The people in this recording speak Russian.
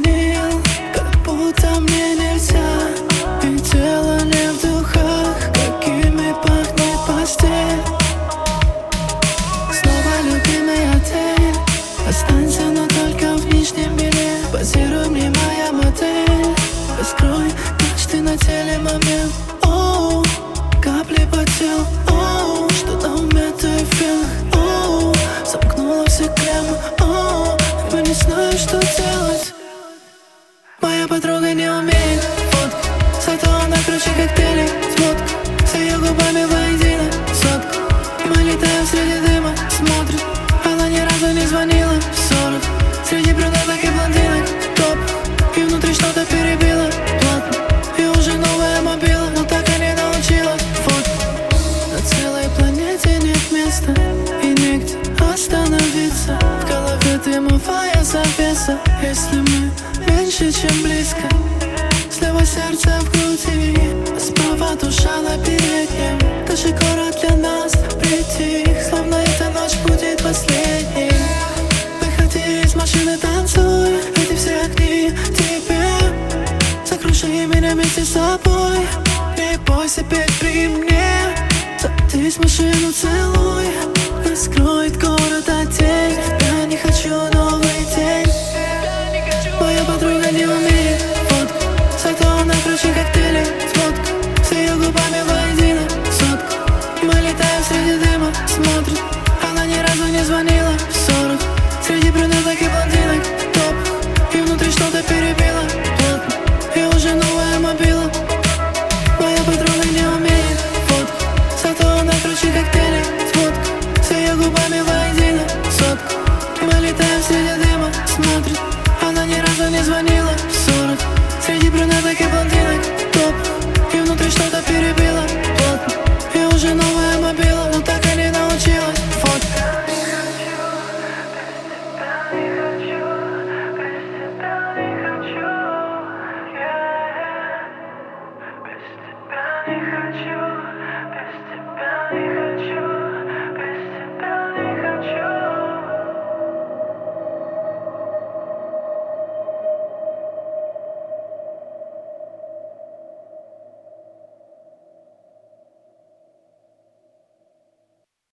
звонил, как будто мне нельзя. И дело не в духах, какими пахнет постель. Снова любимый отель, останься, но только в нижнем белье. Позируй мне, моя модель, раскрой мечты на теле момент. Оу, капли по телу, оу, что на уме ты фил, оу, замкнула все клеммы, оу, я не знаю, что делать. Моя подруга не умеет фотку, зато она круче коктейлей с водкой. С ее губами воедино сотку, мы летаем среди дыма, смотрит. Она ни разу не звонила в 40, среди брюнеток и блондинок топ. И внутри что-то перебило плотно, и уже новая мобила, но так и не научилась фотку. На целой планете нет места и негде остановиться. В голове дымовая завеса, если мы меньше, чем близко. Слева сердце в груди, а справа душа на переднем. Даже город для нас притих, словно эта ночь будет последней. Выходи из машины, танцуй, эти все огни тебе. Закружи меня вместе с собой, не бойся петь при мне. Садись в машину, целуй, нас скроет город от тень. Я не хочу новый день. Моя подруга не умеет фотку, зато она круче коктейлей с водкой. С ее губами воедино сотку, мы летаем среди дыма, смотрит. Она ни разу не звонила в 40, среди брюнеток и блондинок топ. И внутри что-то перебило плотно, и уже новая мобила. Моя подруга не умеет фотку, зато она круче коктейлей с водкой. С ее губами воедино сотку, мы летаем среди дыма, смотрит. Она ни разу не звонила